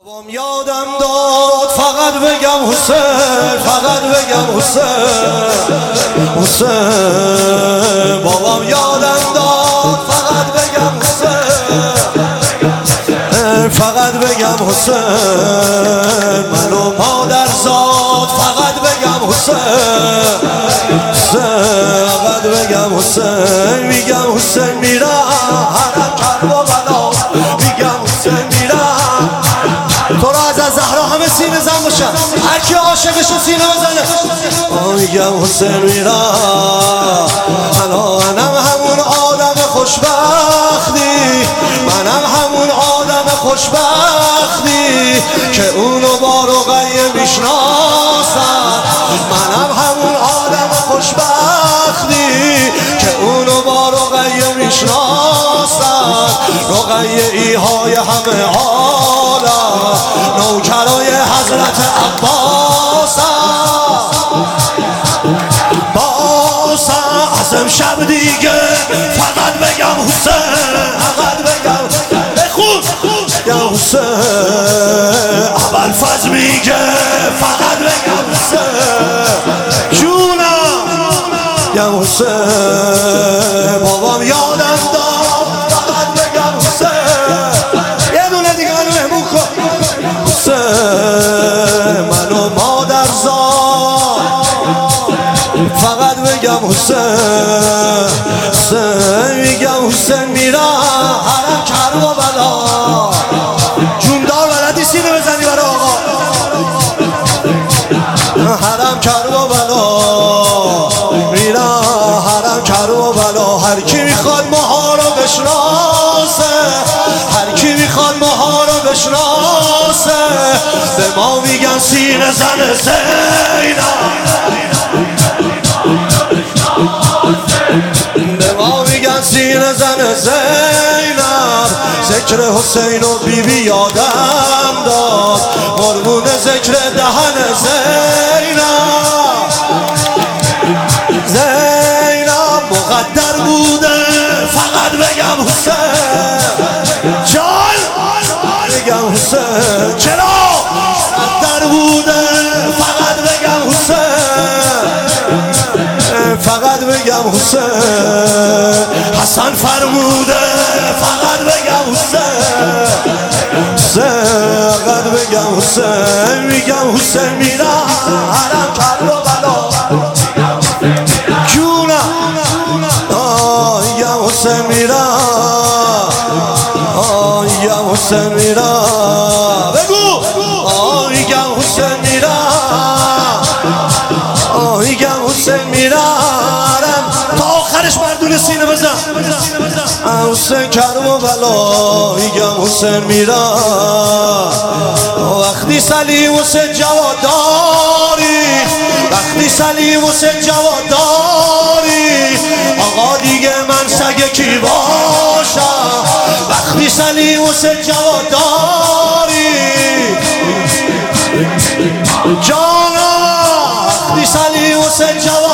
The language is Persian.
بابام یادم داد فقط بگم حسین، فقط بگم حسین، حسین. بابام یادم داد فقط بگم حسین، فقط بگم حسین. منو مادر زاد فقط بگم حسین، حسین. فقط بگم حسین. میگم حسین میرم حرم کربلا، میگم حسین میرم. تو را از زهرا همه سینه زن باشن، هر کی عاشقشو سینه بزنه. میگم حسین میرم. منم همون آدم خوشبختی، منم همون آدم خوشبختی که اونو با رقیه میشناسن. منم همون آدم خوشبختی که اونو با رقیه میشناسن. رقیه ایهای همه عالم، نوکرای حضرت عباسن. ازم شب دیگه فقط بگم حسین، فقط بگم بخون یا حسین. ابوالفضل میگه فقط بگم حسین، جونم یا حسین. بابام یادم داد فقط بگم حسین. یه دونه دیگه منو مهمون کن حسین. منو مادر زاد فقط بگم حسین، حسین. میگم حسین میرم حرم کربلا. جوندار بلدی سینه بزنی برای آقا. حرم کربلا میرم، حرم کربلا. هر کی میخواد ماها رو بشناسه، هر کی میخواد ماها رو بشناسه، به ما میگن سینه زن زینب. به ما میگن سینه زن زینب. ذکر حسین و بیبی یادم داد، قربون ذکر دهن زینب. زینب مقدر بوده فقط بگم حسین، جان بگم حسین. چرا مقدر بوده فقط بگم حسین، فقط بگم حسین. حسن فرموده فقط بگم حسین، حسین. فقط بگم حسین. میگم حسین میرم حرم کربلا. جونم میگم حسین میرم، میگم حسین میرم. بگو میگم حسین میرم، میگم حسین میرم. تا آخرش مردون سینه بزن حسین کربلا. میگم حسین میرم. وقتی سلیم حسین جواد داری، وقتی سلیم حسین جواد داری، آقا دیگه من سگ کی باشم. وقتی سلیم حسین جواد داری جانا، وقتی سلیم حسین جواد